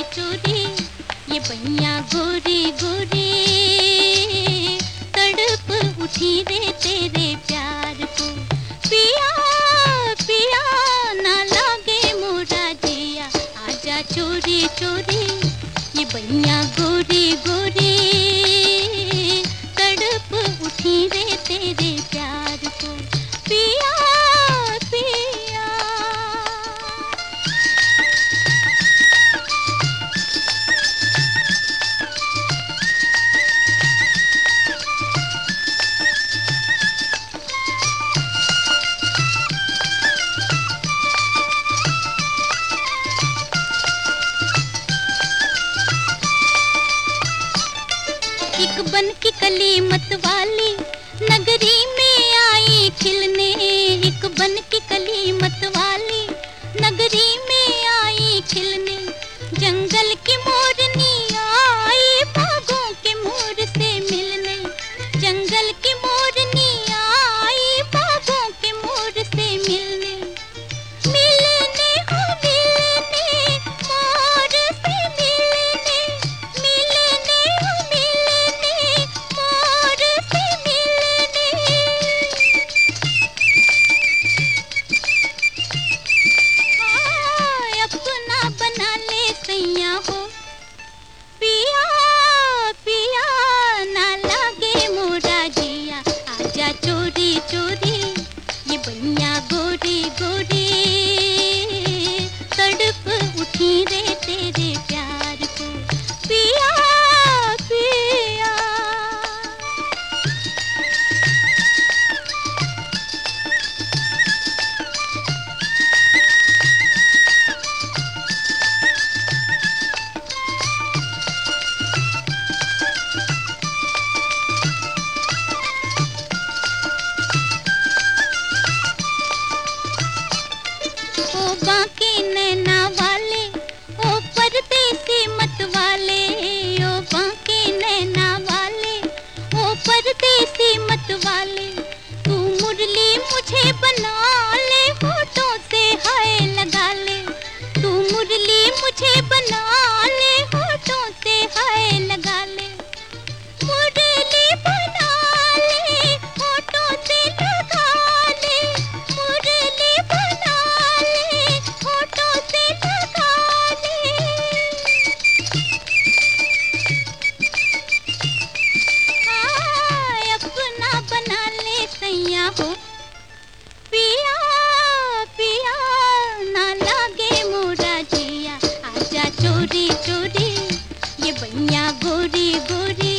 चोरी ये बनिया गोरी गोरी तड़प उठी रे तेरे प्यार को। पिया पिया ना लागे मोरा जिया, आजा चोरी चोरी ये बनिया गोरी गोरी तड़प उठी रे तेरे प्यार को। पिया पिया एक बन की कली मत वाली नगरी में आई खिलने, एक बन की कली मत वाली नगरी में आई खिलने। जंगल की मोरनी आई बागों के मोर से मिलने, जंगल की मोरनी आई बागों के मोर से मिलने। मिलने हो मिलने मोर से मिलने, मिलने हो मिलने मोर से मिलने। हाँ, अपना बना ले सैया हो, पिया पिया ना लागे मोरा जिया, आजा चोरी चोरी ये बनिया गोरी गोरी तड़प उठी रे तेरे प्यार को। पिया पिया ओ बाके नैना वाले ओ परदेसी मत वाले, ओ बाके नैना वाले ओ परदेसी मत वाले। तू मुरली मुझे बना ले होठों से हाय लगा ले, तू मुरली मुझे बना ले होठों से हाय लगा ले। मुरली बना ले होठों से लगा ले, मुरली बना ले होठों से लगा ले। हाँ, अपना बना ले सैया हो, पिया पिया ना लागे मोरा जिया, आजा चोरी चोरी ये बनिया गोरी गोरी